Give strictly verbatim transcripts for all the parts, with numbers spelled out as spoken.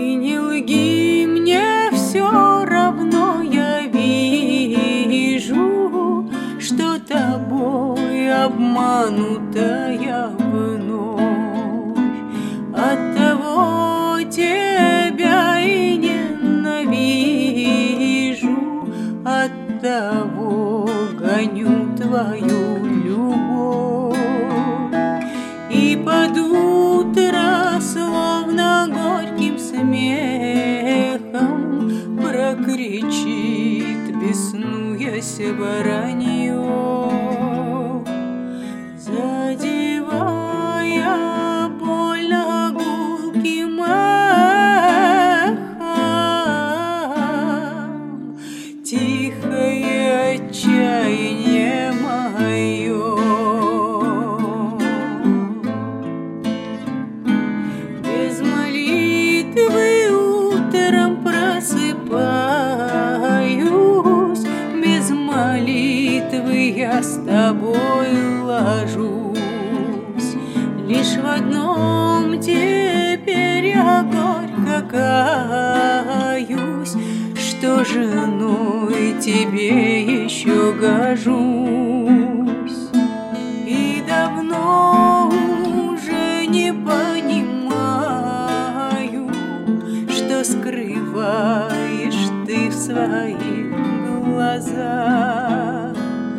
не лги мне, все равно я вижу, что тобой обманутая вновь. Оттого тебя и ненавижу, оттого гоню твою любовь. И под утро, словно горьким смехом, прокричит, беснуясь воронье, задевая больно гулким эхом тихое отчаяние мое. Без молитвы утром просыпаюсь, без молитвы я с тобой ложусь. Лишь в одном теперь я горько каюсь, что женой тебе еще гожусь. И давно уже не понимаю, что скрываешь ты в своих глазах.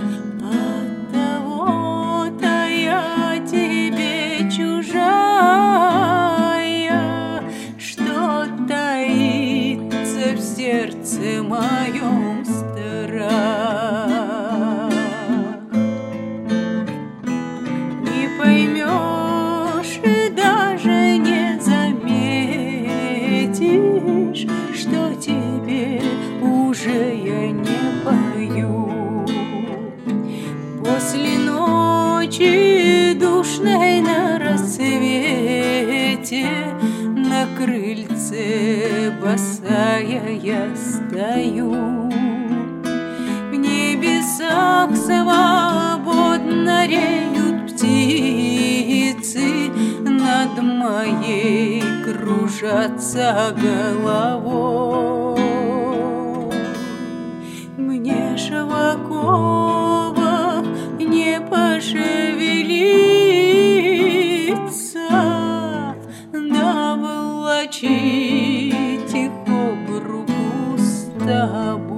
Оттого-то я тебе чужая, что таится в сердце моем страх. Не поймешь и даже не заметишь, что тебе уже я не пою. После ночи душной на рассвете на крыльце босая я стою. В небесах свободно реют птицы, над моей кружатся головой. Мне ж в оковах не пошевелиться, да влачить их об руку с тобой.